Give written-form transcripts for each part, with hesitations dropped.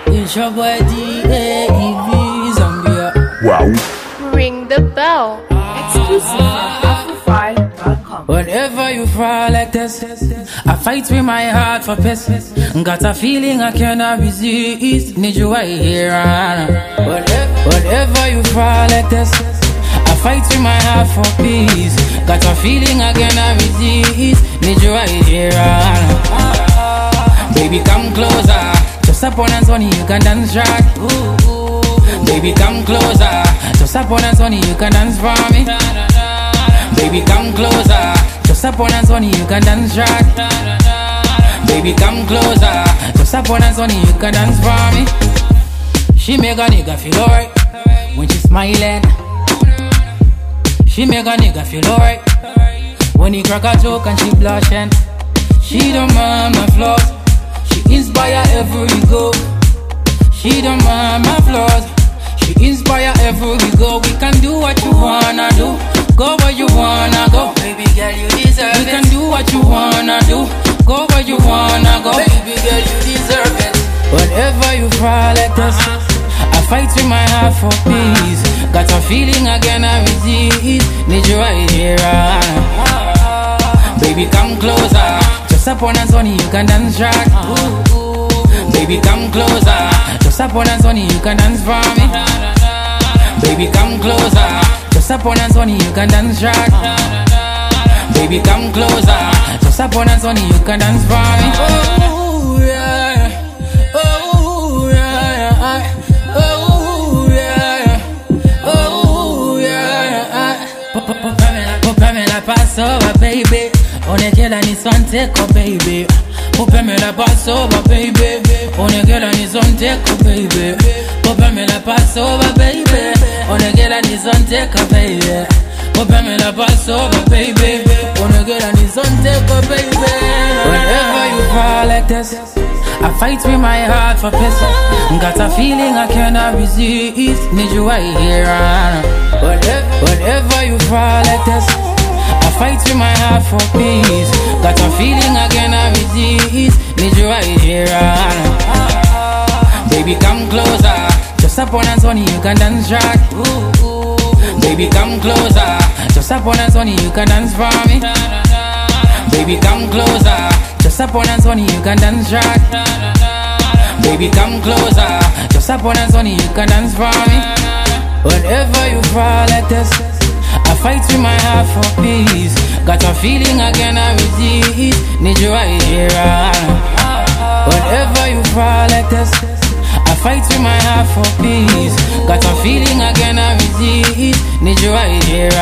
It's your boy D.A.E.V. Zambia. Wow. Ring the bell. Exclusive from AfroFi.com. Whenever you fall like this, I fight with my heart for peace. Got a feeling I cannot resist. Need you right here. Whenever you fall like this, I fight with my heart for peace. Got a feeling I cannot resist. Need you right here. Baby, come closer. Just up on hands on you can dance right. Baby, come closer. Just up on hands on you can dance for me. Baby, come closer. Just up on hands on you can dance right. Baby, come closer. Just up on hands on you can dance for me. She make a nigga feel alright when she smiling. She make a nigga feel alright when he crack a joke and she blushing. She don't mind my flaws. She inspire every go. She don't mind my flaws. She inspire every go. We can do what you wanna do. Go where you wanna go. Baby girl, you deserve it. We can do what you wanna do. Go where you wanna go. Baby girl, you deserve it. Whenever you fall like this, I fight with my heart for peace. Got a feeling I cannot resist. Need you right here. Baby, come closer. Just up on hands on you can dance right. Baby, come closer. Just up on hands on you can dance for me. Baby, come closer. Just up on hands on you can dance right. Baby, come closer. Just up on hands on you can dance for me. Oh yeah, oh yeah, oh yeah, oh yeah. Popame la pasova, baby. On est qu'elle a ni santé, baby. Popame la pasova, baby. On est qu'elle a ni santé, baby. Popame la pasova, baby. On est qu'elle a ni santé, baby. Popame la pasova, baby. On est qu'elle a ni santé, baby. Whenever you fall like this, I fight with my heart for peace. Got a feeling I cannot resist. Need you right here. Whenever you fall like this, I fight with my heart for peace. Got a feeling I cannot resist. Need you right here. Baby, come closer. Just up on hands on you can dance right. Baby, come closer. Just up on hands on you can dance for me. Baby, come closer. Just up on hands on you can dance right. Baby, come closer. Just up on hands on you can dance for me. Whenever you fall like this, I fight with my heart for peace. Got a feeling I cannot resist. Need you right here. Whenever you fall like this, I fight with my heart for peace. Got a feeling I cannot resist. Need you right here.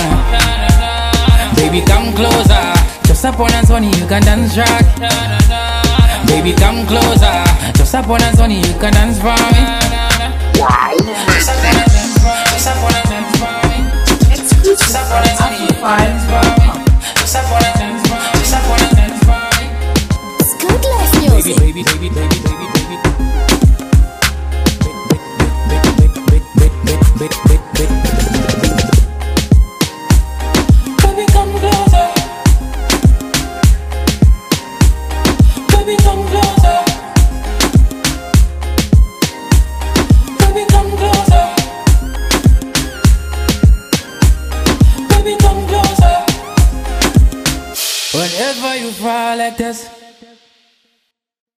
Baby, come closer. Just up on hands on you can dance right. Baby, come closer. Just up on hands on you can dance for me. Wow. Just up on hands for me. Just up on hands on you can dance for me. Just up on hands for me. Just up on hands for me. Scootless music. Baby, baby, baby, baby, baby, baby. Baby, come closer. Baby, come closer. Baby, come closer. Baby, come closer. Whenever you fall like this,